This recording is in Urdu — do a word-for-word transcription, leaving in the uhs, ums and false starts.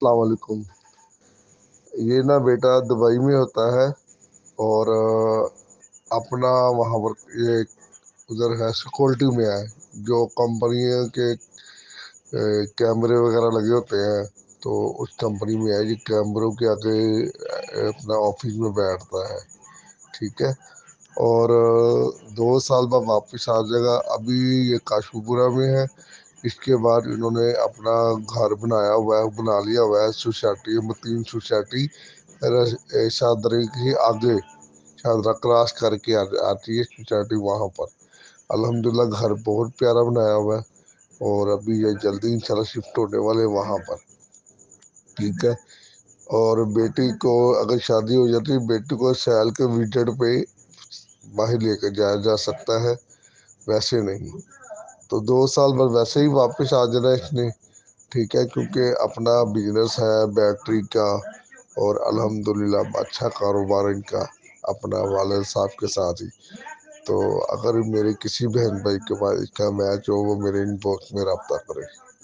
السلام علیکم۔ یہ نا بیٹا دبئی میں ہوتا ہے، اور اپنا وہاں پر یہ ادھر ہے سیکورٹی میں ہے، جو کمپنی کے کیمرے وغیرہ لگے ہوتے ہیں، تو اس کمپنی میں ہے، یہ کیمروں کے آگے اپنا آفس میں بیٹھتا ہے، ٹھیک ہے۔ اور دو سال بعد واپس آ جائے گا۔ ابھی یہ کاشم پورہ میں ہے، اس کے بعد انہوں نے اپنا گھر بنایا ہوا ہے، بنا لیا ہوا ہے سوسائٹی میں، تین سوسائٹی شادری کے آگے شاہدرہ کراس کر کے آتی ہے سوسائٹی وہاں پر۔ الحمدللہ گھر بہت پیارا بنایا ہوا ہے، اور ابھی یہ جلدی انشاءاللہ شفٹ ہونے والے وہاں پر، ٹھیک ہے۔ اور بیٹی کو اگر شادی ہو جاتی ہے، بیٹی کو سیال کے وزٹ پہ باہر لے کے جایا جا سکتا ہے، ویسے نہیں۔ تو دو سال بعد ویسے ہی واپس آ جانا ہے اس نے، ٹھیک ہے، کیونکہ اپنا بزنس ہے بیٹری کا، اور الحمدللہ اچھا کاروبار ان کا اپنا والد صاحب کے ساتھ ہی۔ تو اگر میرے کسی بہن بھائی کے پاس اس کا میچ ہو، وہ میرے ان باکس میں رابطہ کرے۔